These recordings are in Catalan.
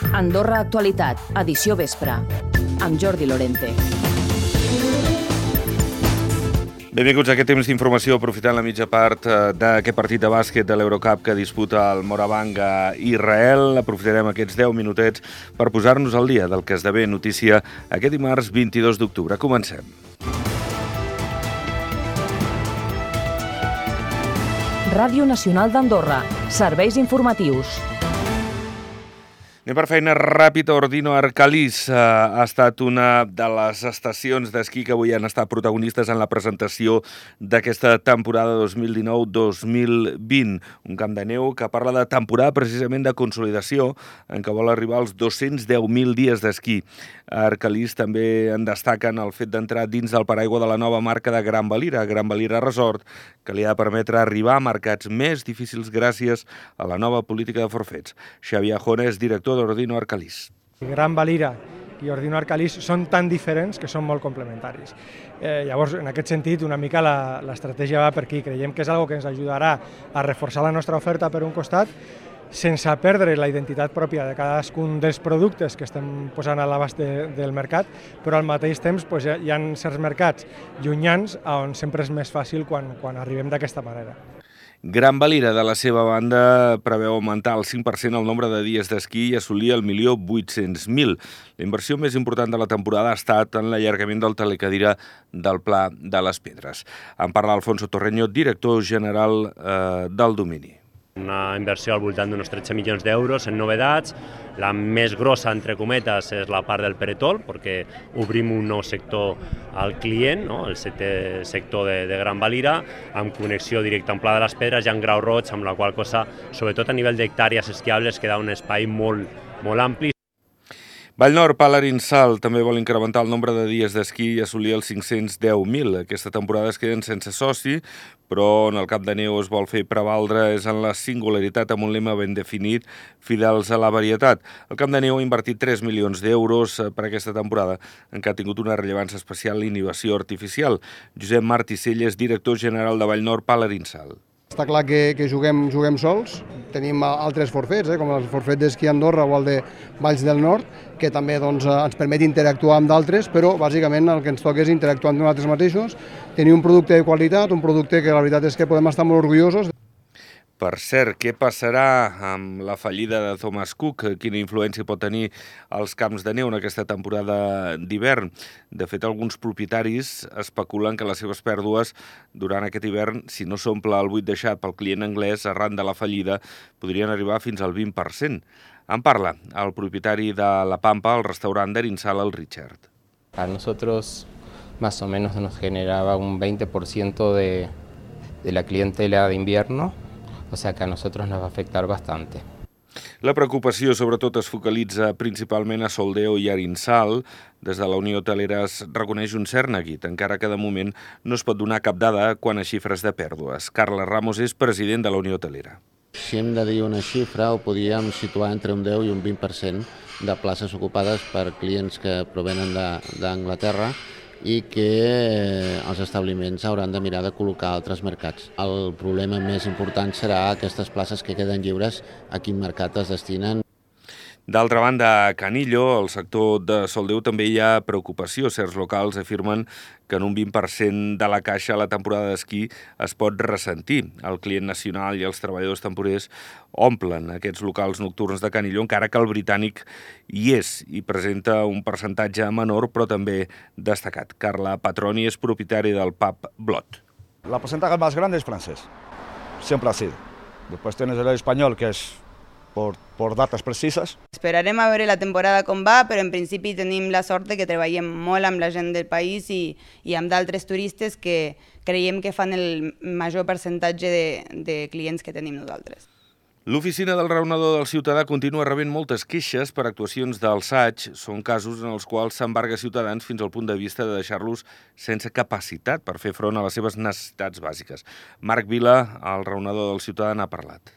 Andorra Actualitat, edició vespre, amb Jordi Lorente. Benvinguts a aquest temps d'informació, aprofitant la mitja part d'aquest partit de bàsquet de l'Eurocup que disputa el Moravang a Israel. Aprofitarem aquests 10 minutets per posar-nos al dia del que esdevé notícia aquest dimarts 22 d'octubre. Comencem. Ràdio Nacional d'Andorra. Serveis informatius. Anem per feina ràpida. Ordino Arcalís ha estat una de les estacions d'esquí que avui han estat protagonistes en la presentació d'aquesta temporada 2019-2020. Un camp de neu que parla de temporada precisament de consolidació, en què vol arribar als 210.000 dies d'esquí. A Arcalís també en destaquen el fet d'entrar dins del paraigua de la nova marca de Gran Valira, Gran Valira Resort, que li ha de permetre arribar a mercats més difícils gràcies a la nova política de forfets. Xavier Jona és director d'Ordino Arcalís. Gran Valira i Ordino Arcalís són tan diferents que són molt complementaris. Llavors, en aquest sentit, una mica l'estratègia va per aquí. Creiem que és una que ens ajudarà a reforçar la nostra oferta per un costat, sense perdre la identitat pròpia de cadascun dels productes que estem posant a l'abast del mercat, però al mateix temps hi ha certs mercats llunyans on sempre és més fàcil quan arribem d'aquesta manera. Gran Valira, de la seva banda, preveu augmentar el 5% el nombre de dies d'esquí i assolir el 1.800.000. La inversió més important de la temporada ha estat en l'allargament del telecadira del Pla de les Pedres. En parla Alfonso Torreño, director general del domini. Una inversió al voltant d'uns 13 milions d'euros en novetats. La més grossa, entre cometes, és la part del peretol, perquè obrim un nou sector al client, no? El sector de Gran Valira, amb connexió directa amb Pla de les Pedres i amb Grau Roig, amb la qual cosa, sobretot a nivell d'hectàrees esquiables, queda un espai molt ampli. Vallnord, Palarinsal, també vol incrementar el nombre de dies d'esquí i assolir els 510.000. Aquesta temporada es queden sense soci, però en el Camp de Neu es vol fer prevaldre és en la singularitat amb un lema ben definit, fidels a la varietat. El Camp de Neu ha invertit 3 milions d'euros per aquesta temporada, en què ha tingut una rellevància especial l'innovació artificial. Josep Martí és director general de Vallnord, Palarinsal. Està clar que juguem sols, tenim altres forfets, com el forfet d'esquí Andorra o el de Valls del Nord, que també ens permet interactuar amb d'altres, però bàsicament el que ens toca és interactuar amb nosaltres mateixos, tenir un producte de qualitat, un producte que la veritat és que podem estar molt orgullosos. Per cert, què passarà amb la fallida de Thomas Cook? Quina influència pot tenir als camps de neu en aquesta temporada d'hivern? De fet, alguns propietaris especulen que les seves pèrdues durant aquest hivern, si no s'omple el buit deixat pel client anglès arran de la fallida, podrien arribar fins al 20%. En parla el propietari de La Pampa, el restaurant d'Arinsal, el Richard. A nosotros más o menos nos generaba un 20% de la clientela de invierno. O sea que a nosotros nos va a afectar bastante. La preocupació sobretot es focalitza principalment a Soldeo i Arinsal. Des de la Unió Hotelera es reconeix un cert neguit, encara que de moment no es pot donar cap dada quant a xifres de pèrdues. Carles Ramos és president de la Unió Hotelera. Si hem de dir una xifra, ho podríem situar entre un 10 i un 20% de places ocupades per clients que provenen d'Anglaterra i que els establiments hauran de mirar de col·locar altres mercats. El problema més important serà aquestes places que queden lliures, a quin mercat es destinen. D'altra banda, a Canillo, al sector de Soldeu, també hi ha preocupació. Certs locals afirmen que en un 20% de la caixa la temporada d'esquí es pot ressentir. El client nacional i els treballadors temporers omplen aquests locals nocturns de Canillo, encara que el britànic hi és i presenta un percentatge menor, però també destacat. Carla Patroni és propietari del pub Blot. La porcentaje más grande es francés, siempre ha sido. Después tienes el español, que es por dates precisas. Esperarem a veure la temporada com va, però en principi tenim la sort que treballem molt amb la gent del país i amb d'altres turistes que creiem que fan el major percentatge de clients que tenim nosaltres. L'Oficina del Raonador del Ciutadà continua rebent moltes queixes per actuacions d'alçats. Són casos en els quals s'embarga ciutadans fins al punt de vista de deixar-los sense capacitat per fer front a les seves necessitats bàsiques. Marc Vila, el Raonador del Ciutadà, n'ha parlat.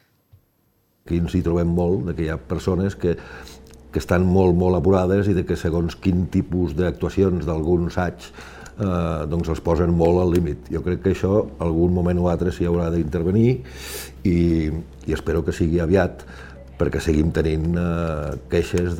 Aquí ens hi trobem molt, que hi ha persones que estan molt apurades i que segons quin tipus d'actuacions d'alguns SAIs els posen molt al límit. Jo crec que això, algun moment o altre, s'hi haurà d'intervenir i espero que sigui aviat, perquè seguim tenint queixes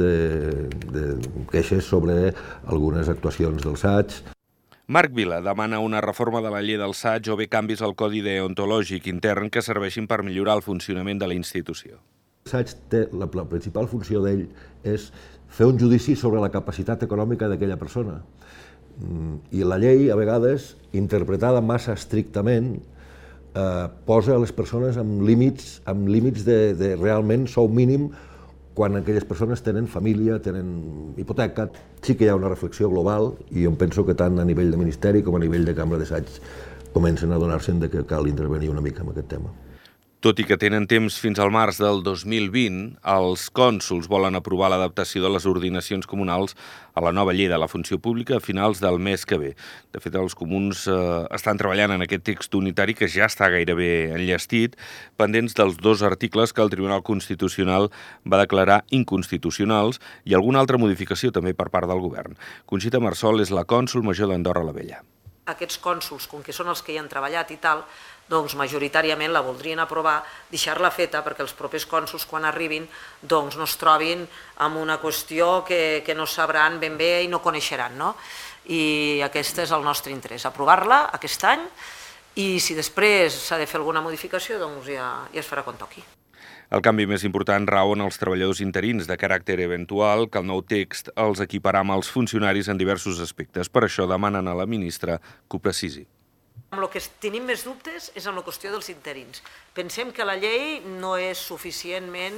sobre algunes actuacions del SAIG. Marc Vila demana una reforma de la llei del SAIG o bé canvis al codi deontològic intern que serveixin per millorar el funcionament de la institució. El SAIG té la principal funció d'ell és fer un judici sobre la capacitat econòmica d'aquella persona. I la llei, a vegades, interpretada massa estrictament, posa les persones amb límits de realment sou mínim quan aquelles persones tenen família, tenen hipoteca. Sí que hi ha una reflexió global i jo penso que tant a nivell de Ministeri com a nivell de Cambra de SAIG comencen a adonar-se'n que cal intervenir una mica en aquest tema. Tot i que tenen temps fins al març del 2020, els cònsols volen aprovar l'adaptació de les ordinacions comunals a la nova llei de la funció pública a finals del mes que ve. De fet, els comuns estan treballant en aquest text unitari que ja està gairebé enllestit, pendents dels 2 articles que el Tribunal Constitucional va declarar inconstitucionals i alguna altra modificació també per part del govern. Conxita Marsol és la cònsol major d'Andorra la Vella. Aquests cònsols, com que són els que hi han treballat i tal, doncs majoritàriament la voldrien aprovar, deixar-la feta perquè els propers cònsols quan arribin doncs no es trobin amb una qüestió que no sabran ben bé i no coneixeran, no? I aquest és el nostre interès, aprovar-la aquest any i si després s'ha de fer alguna modificació doncs ja es farà quan toqui. El canvi més important rau en els treballadors interins de caràcter eventual, que el nou text els equiparà amb els funcionaris en diversos aspectes. Per això demanen a la ministra que ho precisi. Amb el que tenim més dubtes és amb la qüestió dels interins. Pensem que la llei no és suficientment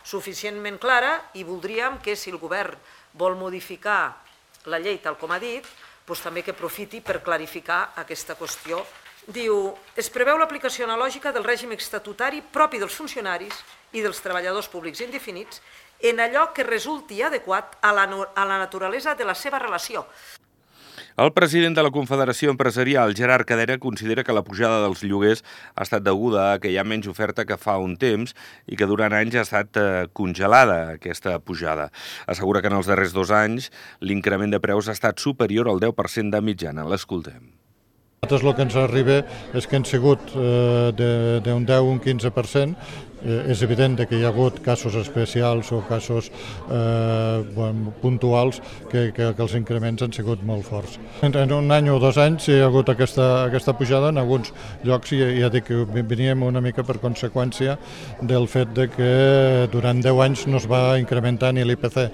clara i voldríem que si el govern vol modificar la llei tal com ha dit, doncs també que aprofiti per clarificar aquesta qüestió. Diu, es preveu l'aplicació analògica del règim estatutari propi dels funcionaris i dels treballadors públics indefinits en allò que resulti adequat a la naturalesa de la seva relació. El president de la Confederació Empresarial, Gerard Cadena, considera que la pujada dels lloguers ha estat deguda a que hi ha menys oferta que fa un temps i que durant anys ha estat congelada aquesta pujada. Assegura que en els darrers 2 anys l'increment de preus ha estat superior al 10% de mitjana. L'escoltem. Nosaltres el que ens arriba és que han sigut d'un 10 o un 15%. És evident que hi ha hagut casos especials o casos puntuals que els increments han sigut molt forts. En un any o 2 anys hi ha hagut aquesta pujada en alguns llocs i ja dic que veníem una mica per conseqüència del fet que durant 10 anys no es va incrementar ni l'IPC.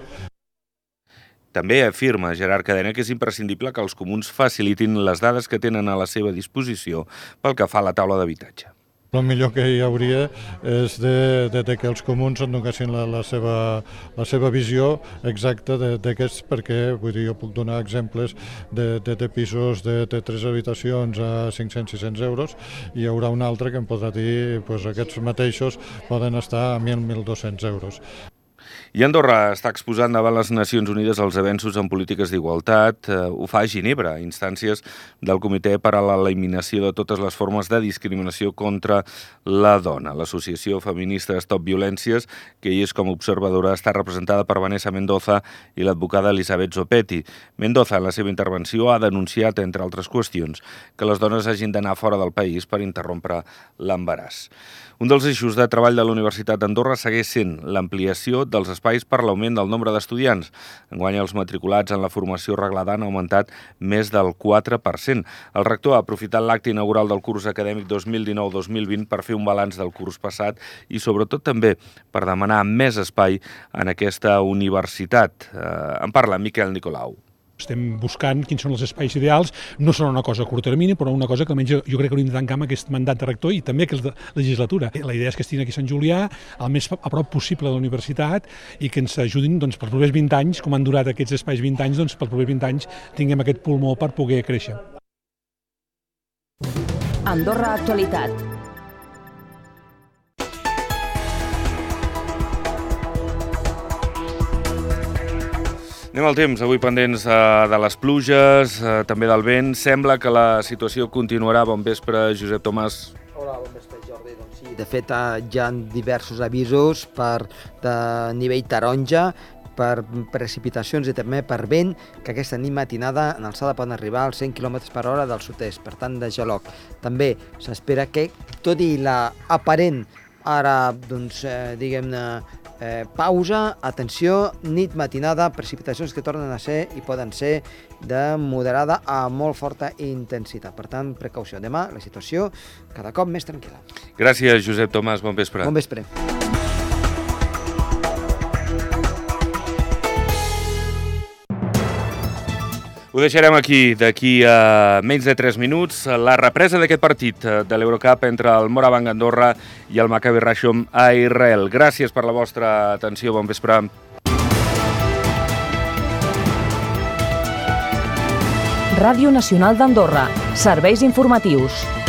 També afirma Gerard Cadena que és imprescindible que els comuns facilitin les dades que tenen a la seva disposició pel que fa a la taula d'habitatge. El millor que hi hauria és que els comuns en donessin la seva visió exacta d'aquests, perquè jo puc donar exemples de pisos de 3 habitacions a 500-600 euros i hi haurà un altre que em podrà dir que aquests mateixos poden estar a 1.000-1.200 euros. I Andorra està exposant davant les Nacions Unides els avenços en polítiques d'igualtat. Ho fa a Ginebra, instàncies del Comitè per a l'Eliminació de totes les formes de discriminació contra la dona. L'associació feminista Stop Violències, que hi és com a observadora, està representada per Vanessa Mendoza i l'advocada Elisabet Zopetti. Mendoza, en la seva intervenció, ha denunciat, entre altres qüestions, que les dones hagin d'anar fora del país per interrompre l'embaràs. Un dels eixos de treball de la Universitat d'Andorra segueix sent l'ampliació dels espais per l'augment del nombre d'estudiants. Enguany els matriculats en la formació reglada han augmentat més del 4%. El rector ha aprofitat l'acte inaugural del curs acadèmic 2019-2020 per fer un balanç del curs passat i sobretot també per demanar més espai en aquesta universitat. En parla Miquel Nicolau. Estem buscant quins són els espais ideals, no són una cosa a curt termini, però una cosa que almenys jo crec que hauríem de tancar amb aquest mandat de rector i també aquesta legislatura. La idea és que estiguin aquí a Sant Julià, el més a prop possible de la universitat i que ens ajudin pels propers 20 anys, com han durat aquests espais 20 anys, pels propers 20 anys tinguem aquest pulmó per poder créixer. Andorra Actualitat. Anem al temps, avui pendents de les pluges, també del vent. Sembla que la situació continuarà. Bon vespre, Josep Tomàs. Hola, bon vespre, Jordi. Doncs sí, de fet hi ha diversos avisos de nivell taronja, per precipitacions i també per vent, que aquesta nit matinada en alçada poden arribar als 100 km/h del sud-est, per tant de geloc. També s'espera que, tot i l'aparent Ara, doncs, diguem-ne, pausa, atenció, nit, matinada, precipitacions que tornen a ser i poden ser de moderada a molt forta intensitat. Per tant, precaució. Demà la situació cada cop més tranquil·la. Gràcies, Josep Tomàs. Bon vespre. Bon vespre. Ho deixarem aquí. D'aquí a menys de 3 minuts, la represa d'aquest partit de l'Eurocup entre el Morabanc Andorra i el Maccabi Rashom a Israel. Gràcies per la vostra atenció. Bon vespre. Ràdio Nacional d'Andorra. Serveis informatius.